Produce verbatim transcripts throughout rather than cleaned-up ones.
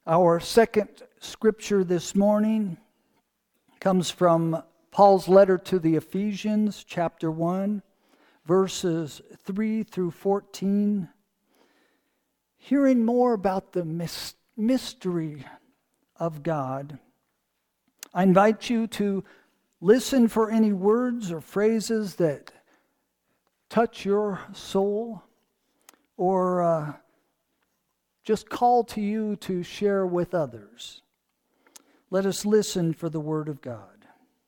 Our second scripture this morning comes from Paul's letter to the Ephesians, chapter one, verses three through fourteen. Hearing more about the mis- mystery of God, I invite you to listen for any words or phrases that touch your soul or uh, just call to you to share with others. Let us listen for the word of God.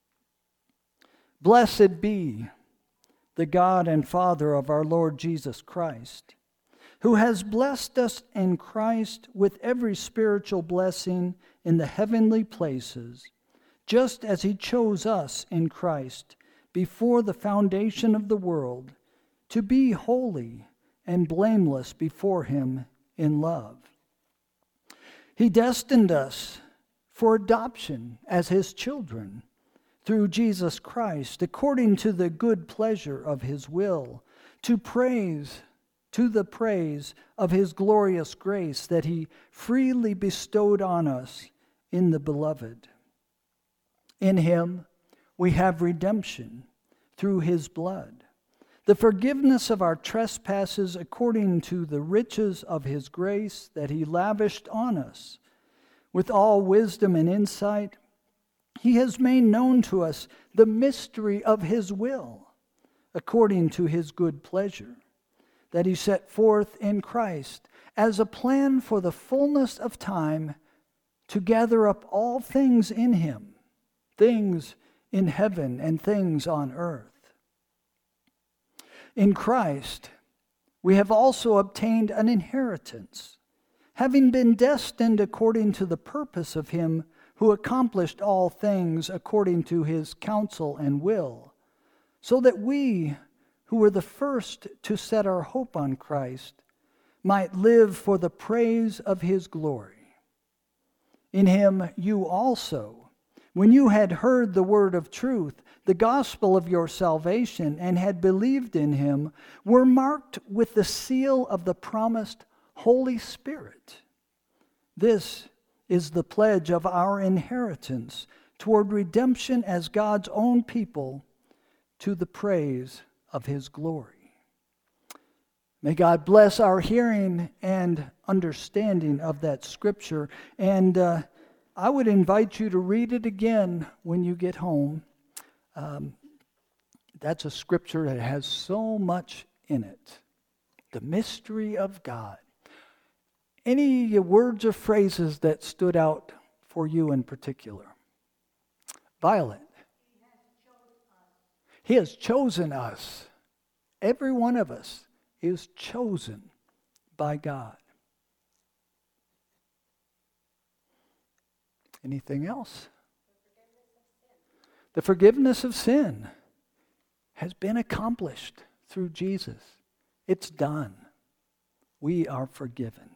Blessed be the God and Father of our Lord Jesus Christ, who has blessed us in Christ with every spiritual blessing in the heavenly places, just as he chose us in Christ before the foundation of the world, to be holy and blameless before him in love. He destined us for adoption as his children through Jesus Christ, according to the good pleasure of his will, to praise, to the praise of his glorious grace that he freely bestowed on us in the Beloved. In him we have redemption through his blood, the forgiveness of our trespasses according to the riches of his grace that he lavished on us. With all wisdom and insight, he has made known to us the mystery of his will, according to his good pleasure, that he set forth in Christ as a plan for the fullness of time to gather up all things in him, things in heaven and things on earth. In Christ, we have also obtained an inheritance, having been destined according to the purpose of him who accomplished all things according to his counsel and will, so that we, who were the first to set our hope on Christ, might live for the praise of his glory. In him you also, when you had heard the word of truth, the gospel of your salvation, and had believed in him, were marked with the seal of the promised Holy Spirit. This is the pledge of our inheritance toward redemption as God's own people, to the praise of his glory. May God bless our hearing and understanding of that scripture. And uh, I would invite you to read it again when you get home. Um, that's a scripture that has so much in it. The mystery of God. Any words or phrases that stood out for you in particular? Violet. He has chosen us. Every one of us is chosen by God. Anything else? The forgiveness of sin has been accomplished through Jesus. It's done. We are forgiven.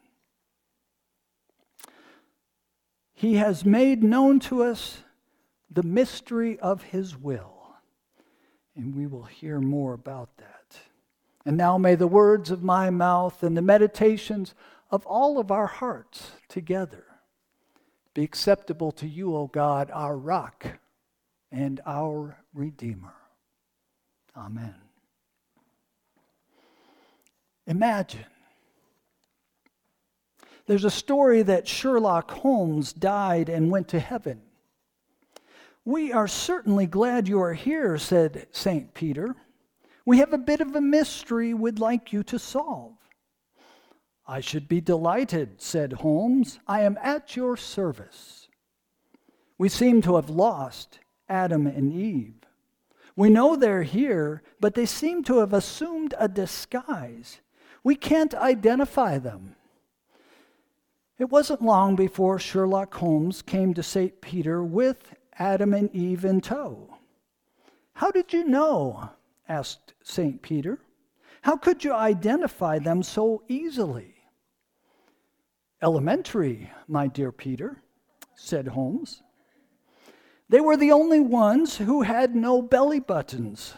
He has made known to us the mystery of his will. And we will hear more about that. And now may the words of my mouth and the meditations of all of our hearts together be acceptable to you, O God, our rock and our Redeemer. Amen. Imagine. There's a story that Sherlock Holmes died and went to heaven. We are certainly glad you are here, said Saint Peter. We have a bit of a mystery we'd like you to solve. I should be delighted, said Holmes. I am at your service. We seem to have lost Adam and Eve. We know they're here, but they seem to have assumed a disguise. We can't identify them. It wasn't long before Sherlock Holmes came to Saint Peter with Adam and Eve in tow. How did you know? Asked Saint Peter. How could you identify them so easily? Elementary, my dear Peter, said Holmes. They were the only ones who had no belly buttons.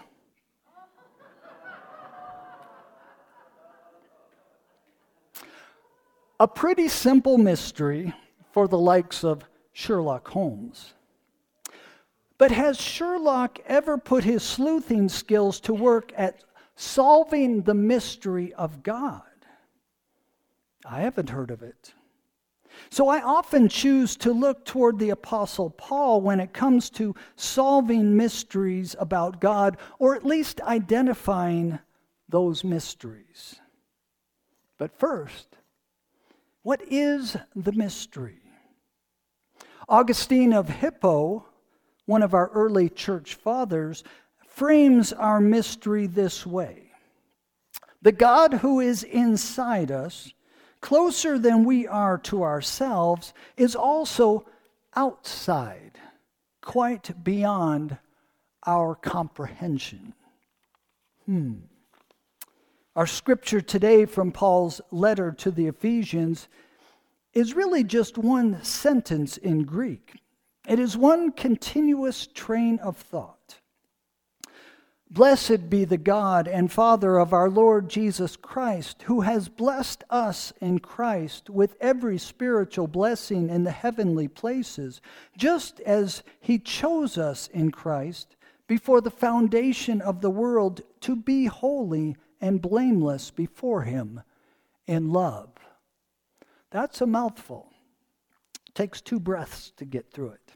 A pretty simple mystery for the likes of Sherlock Holmes. But has Sherlock ever put his sleuthing skills to work at solving the mystery of God? I haven't heard of it. So I often choose to look toward the Apostle Paul when it comes to solving mysteries about God, or at least identifying those mysteries. But first, what is the mystery? Augustine of Hippo, one of our early church fathers, frames our mystery this way. The God who is inside us, closer than we are to ourselves, is also outside, quite beyond our comprehension. Hmm. Our scripture today from Paul's letter to the Ephesians is really just one sentence in Greek. It is one continuous train of thought. Blessed be the God and Father of our Lord Jesus Christ, who has blessed us in Christ with every spiritual blessing in the heavenly places, just as he chose us in Christ before the foundation of the world to be holy and blameless before him in love. That's a mouthful. It takes two breaths to get through it.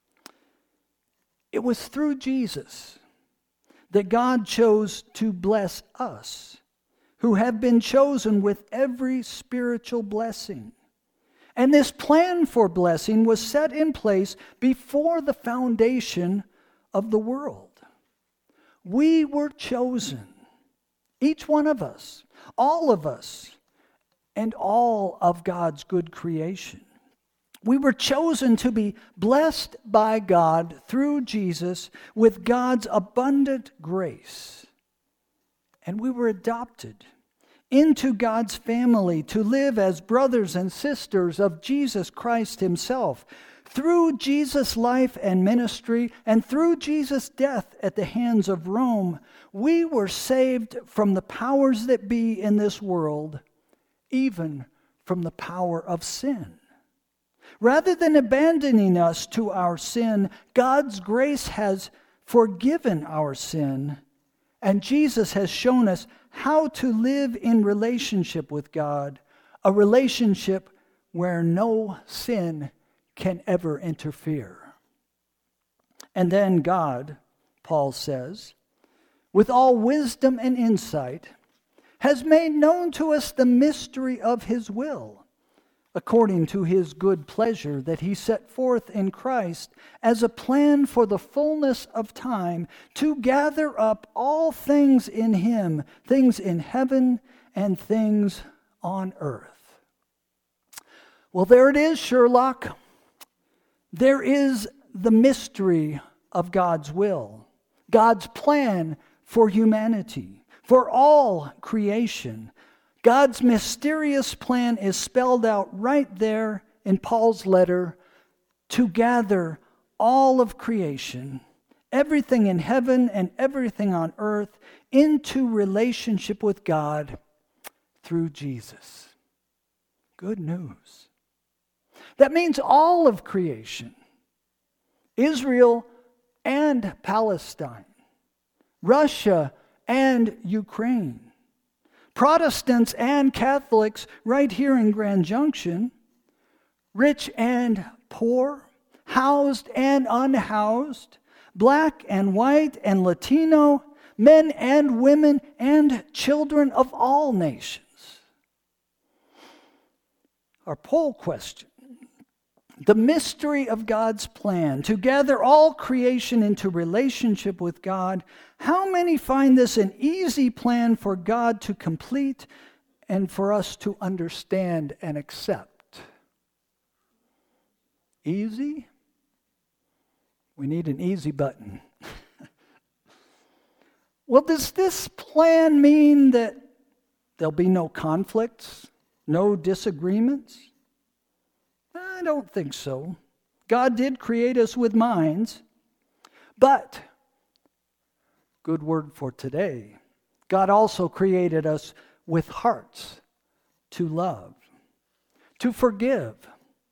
It was through Jesus that God chose to bless us, who have been chosen with every spiritual blessing. And this plan for blessing was set in place before the foundation of the world. We were chosen, each one of us, all of us, and all of God's good creation. We were chosen to be blessed by God through Jesus with God's abundant grace. And we were adopted into God's family to live as brothers and sisters of Jesus Christ himself. Through Jesus' life and ministry, and through Jesus' death at the hands of Rome, we were saved from the powers that be in this world, even from the power of sin. Rather than abandoning us to our sin, God's grace has forgiven our sin, and Jesus has shown us how to live in relationship with God, a relationship where no sin can ever interfere. And then God, Paul says, with all wisdom and insight, has made known to us the mystery of his will, according to his good pleasure that he set forth in Christ as a plan for the fullness of time, to gather up all things in him, things in heaven and things on earth. Well, there it is, Sherlock. There is the mystery of God's will, God's plan for humanity, for all creation. God's mysterious plan is spelled out right there in Paul's letter to gather all of creation, everything in heaven and everything on earth, into relationship with God through Jesus. Good news. That means all of creation, Israel and Palestine, Russia and Ukraine, Protestants and Catholics right here in Grand Junction, rich and poor, housed and unhoused, black and white and Latino, men and women and children of all nations. Our poll question: the mystery of God's plan to gather all creation into relationship with God. How many find this an easy plan for God to complete and for us to understand and accept? Easy? We need an easy button. Well, does this plan mean that there'll be no conflicts, no disagreements? I don't think so. God did create us with minds, but, good word for today, God also created us with hearts to love, to forgive,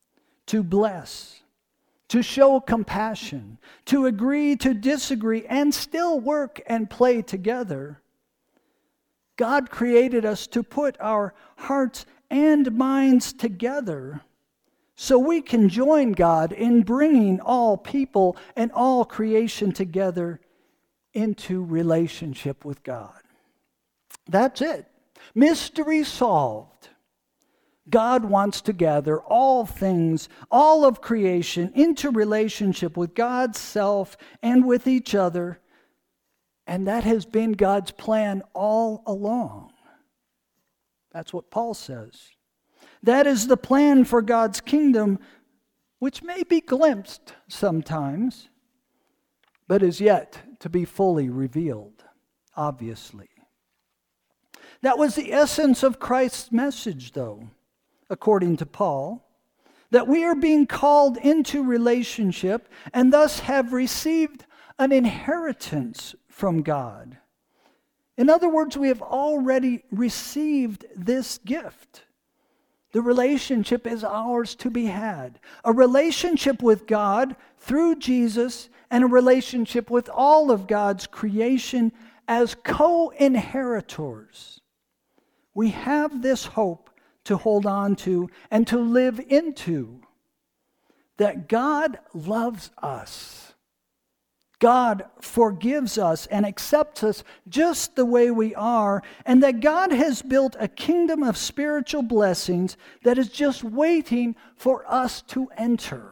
to bless, to show compassion, to agree to disagree, and still work and play together. God created us to put our hearts and minds together so we can join God in bringing all people and all creation together into relationship with God. That's it. Mystery solved. God wants to gather all things, all of creation, into relationship with God's self and with each other. And that has been God's plan all along. That's what Paul says. That is the plan for God's kingdom, which may be glimpsed sometimes, but is yet to be fully revealed, obviously. That was the essence of Christ's message, though, according to Paul, that we are being called into relationship and thus have received an inheritance from God. In other words, we have already received this gift. The relationship is ours to be had. A relationship with God through Jesus and a relationship with all of God's creation as co-inheritors. We have this hope to hold on to and to live into, that God loves us. God forgives us and accepts us just the way we are, and that God has built a kingdom of spiritual blessings that is just waiting for us to enter.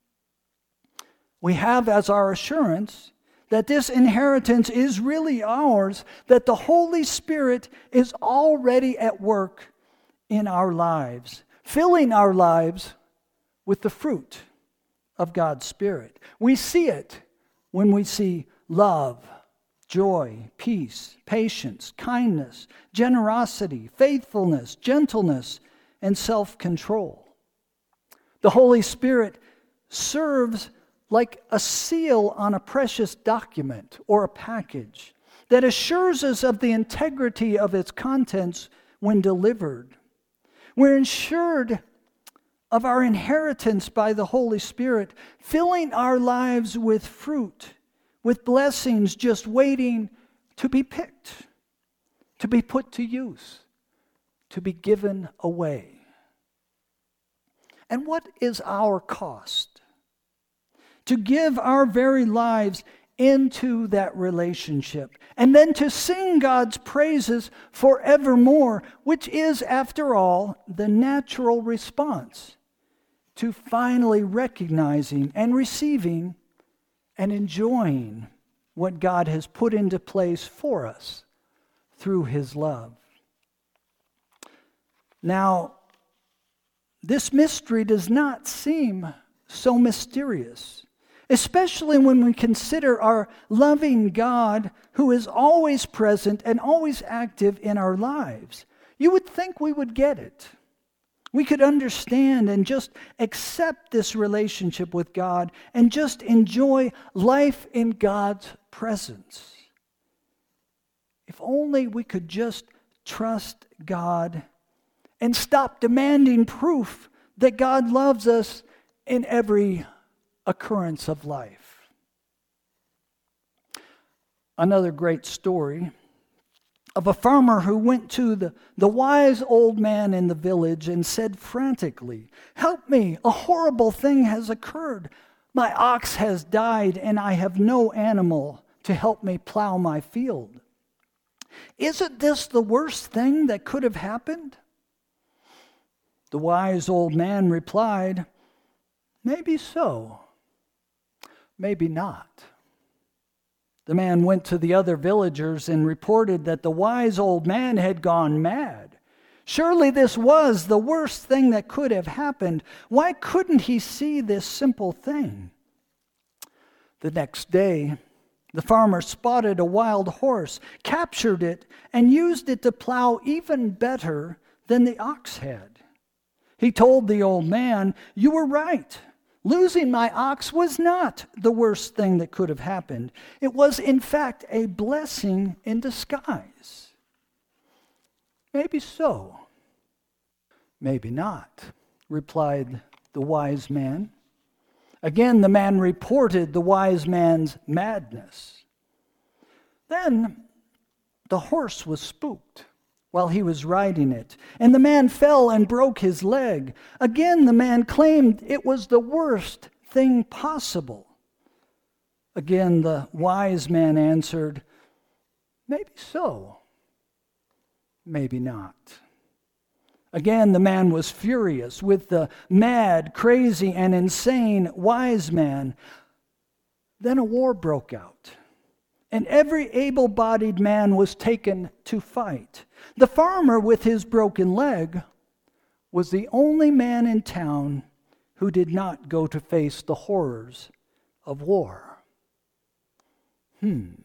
We have as our assurance that this inheritance is really ours, that the Holy Spirit is already at work in our lives, filling our lives with the fruit of God's Spirit. We see it when we see love, joy, peace, patience, kindness, generosity, faithfulness, gentleness, and self-control. The Holy Spirit serves like a seal on a precious document or a package that assures us of the integrity of its contents when delivered. We're ensured of our inheritance by the Holy Spirit, filling our lives with fruit, with blessings just waiting to be picked, to be put to use, to be given away. And what is our cost? To give our very lives into that relationship, and then to sing God's praises forevermore, which is, after all, the natural response to finally recognizing and receiving and enjoying what God has put into place for us through His love. Now, this mystery does not seem so mysterious, especially when we consider our loving God who is always present and always active in our lives. You would think we would get it. We could understand and just accept this relationship with God and just enjoy life in God's presence. If only we could just trust God and stop demanding proof that God loves us in every occurrence of life. Another great story of a farmer who went to the, the wise old man in the village and said frantically, "Help me, a horrible thing has occurred. My ox has died and I have no animal to help me plow my field. Isn't this the worst thing that could have happened?" The wise old man replied, "Maybe so, maybe not." The man went to the other villagers and reported that the wise old man had gone mad. Surely this was the worst thing that could have happened. Why couldn't he see this simple thing? The next day, the farmer spotted a wild horse, captured it, and used it to plow even better than the ox had. He told the old man, "You were right. Losing my ox was not the worst thing that could have happened. It was, in fact, a blessing in disguise." "Maybe so, maybe not," replied the wise man. Again, the man reported the wise man's madness. Then the horse was spooked while he was riding it, and the man fell and broke his leg. Again, the man claimed it was the worst thing possible. Again, the wise man answered, maybe so, maybe not. Again, the man was furious with the mad, crazy, and insane wise man. Then a war broke out, and every able-bodied man was taken to fight. The farmer with his broken leg was the only man in town who did not go to face the horrors of war. Hmm.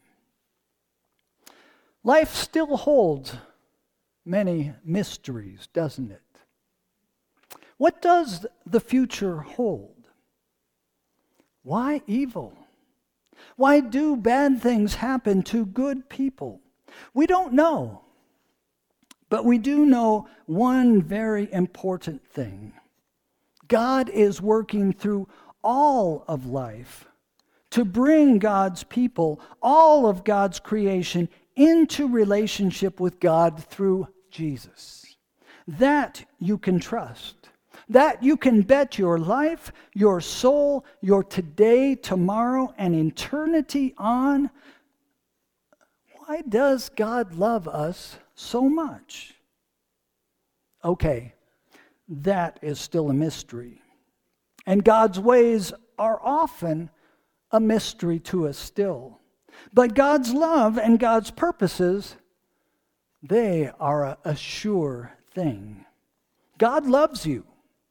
Life still holds many mysteries, doesn't it? What does the future hold? Why evil? Why do bad things happen to good people? We don't know. But we do know one very important thing. God is working through all of life to bring God's people, all of God's creation, into relationship with God through Jesus. That you can trust. That you can bet your life, your soul, your today, tomorrow, and eternity on. Why does God love us so much? Okay, that is still a mystery. And God's ways are often a mystery to us still. But God's love and God's purposes, they are a, a sure thing. God loves you.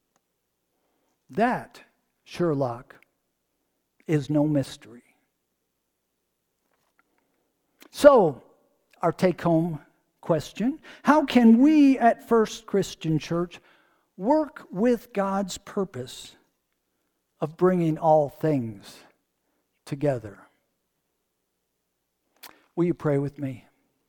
That, Sherlock, is no mystery. So, our take-home question, how can we at First Christian Church work with God's purpose of bringing all things together? Will you pray with me?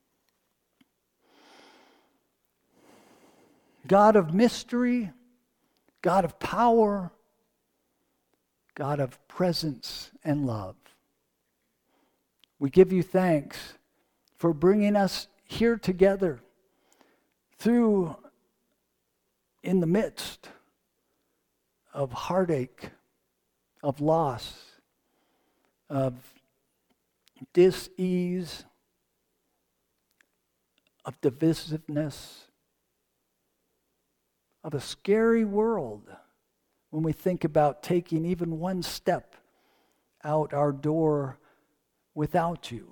God of mystery, God of power, God of presence and love, we give you thanks for bringing us here together through, in the midst of heartache, of loss, of dis-ease, of divisiveness, of a scary world when we think about taking even one step out our door without you.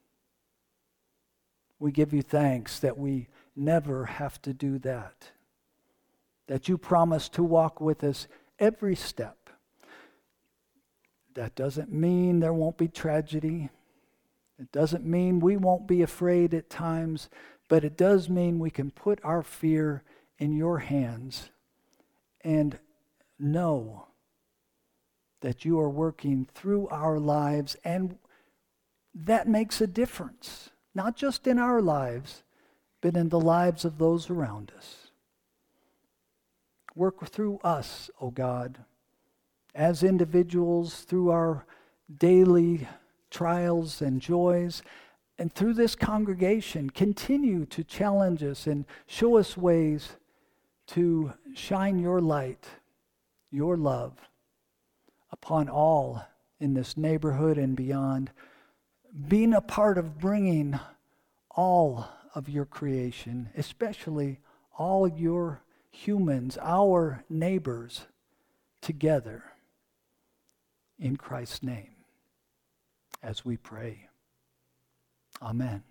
We give you thanks that we never have to do that, that you promise to walk with us every step. That doesn't mean there won't be tragedy. It doesn't mean we won't be afraid at times, but it does mean we can put our fear in your hands and know that you are working through our lives, and that makes a difference, not just in our lives, but in the lives of those around us. Work through us, O God, as individuals, through our daily trials and joys, and through this congregation, continue to challenge us and show us ways to shine your light, your love, upon all in this neighborhood and beyond, being a part of bringing all of your creation, especially all your humans, our neighbors, together in Christ's name, as we pray. Amen.